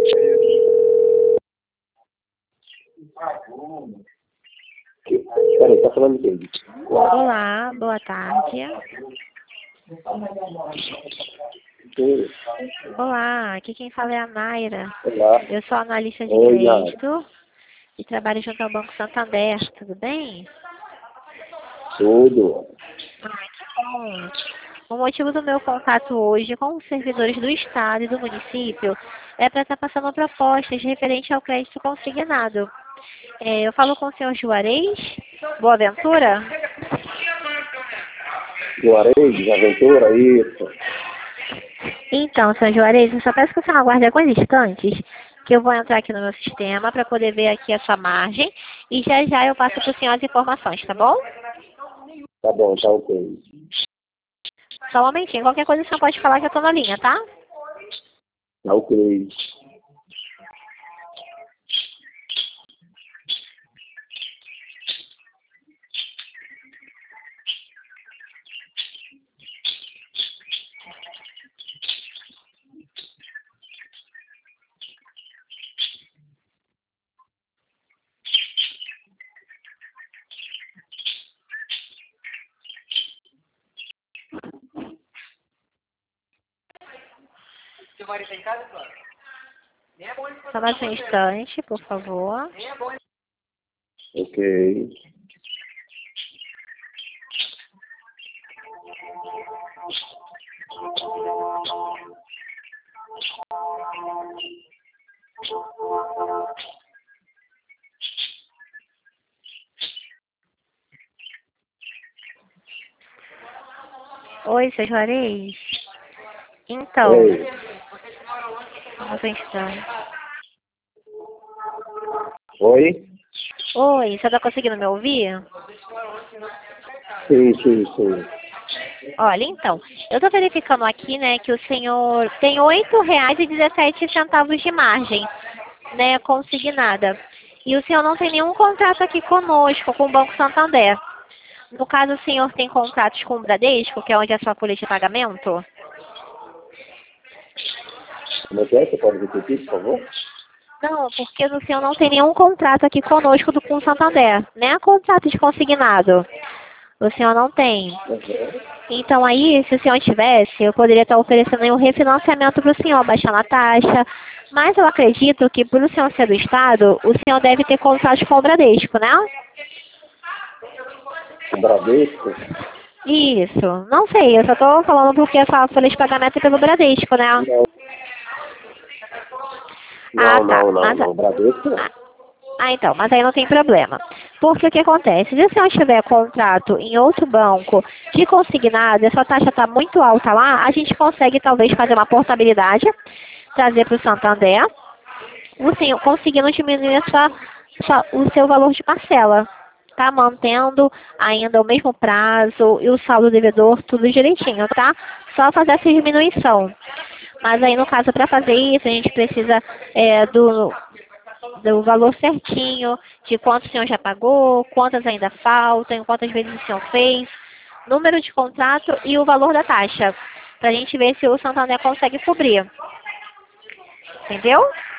Peraí, tá falando quem? Olá, boa tarde. Sim. Olá, aqui quem fala é a Naira. Olá. Eu sou analista de Oi, Naira. crédito e trabalho junto ao Banco Santander, tudo bem? Tudo. Que bom. O motivo do meu contato hoje com os servidores do Estado e do município é para estar passando propostas referente ao crédito consignado. Eu falo com o senhor Juarez Boaventura? Juarez, Aventura, isso. Então, senhor Juarez, eu só peço que o senhor aguarde alguns instantes, que eu vou entrar aqui no meu sistema para poder ver aqui a sua margem e já já eu passo para o senhor as informações, tá bom? Tá bom, tá ok. Só um momentinho, qualquer coisa o senhor pode falar que eu estou na linha, tá? Tá ok. Só mais um instante, por favor. Ok. Oi, senhor Juarez. Então, Oi. só mais um instante. Oi? Oi, você está conseguindo me ouvir? Sim, sim, sim. Olha, então, eu estou verificando aqui, né, que o senhor tem R$ 8,17 de margem, né, consignada. E o senhor não tem nenhum contrato aqui conosco, com o Banco Santander. No caso, o senhor tem contratos com o Bradesco, que é onde é a sua folha de pagamento? Como é que é? Você pode repetir, por favor? Não, porque o senhor não tem nenhum contrato aqui conosco com o Santander, né? Contrato de consignado. O senhor não tem. Uhum. Então aí, se o senhor tivesse, eu poderia estar oferecendo aí um refinanciamento para o senhor, baixando a taxa. Mas eu acredito que por o senhor ser do Estado, o senhor deve ter contrato com o Bradesco, né? O Bradesco? Isso. Não sei, eu só estou falando porque essa folha de pagamento é pelo Bradesco, né? Não. Ah, Não, tá. não, não, Mas, não. Bradesco não. então, mas aí não tem problema. Porque o que acontece? Se o senhor tiver contrato em outro banco de consignado e a sua taxa está muito alta lá, a gente consegue talvez fazer uma portabilidade, trazer para o Santander, o senhor conseguindo diminuir o seu valor de parcela. Tá mantendo ainda o mesmo prazo e o saldo devedor, tudo direitinho, tá? Só fazer essa diminuição. Mas aí, no caso, para fazer isso, a gente precisa do valor certinho, de quanto o senhor já pagou, quantas ainda faltam, quantas vezes o senhor fez, número de contrato e o valor da taxa, para a gente ver se o Santander consegue cobrir. Entendeu?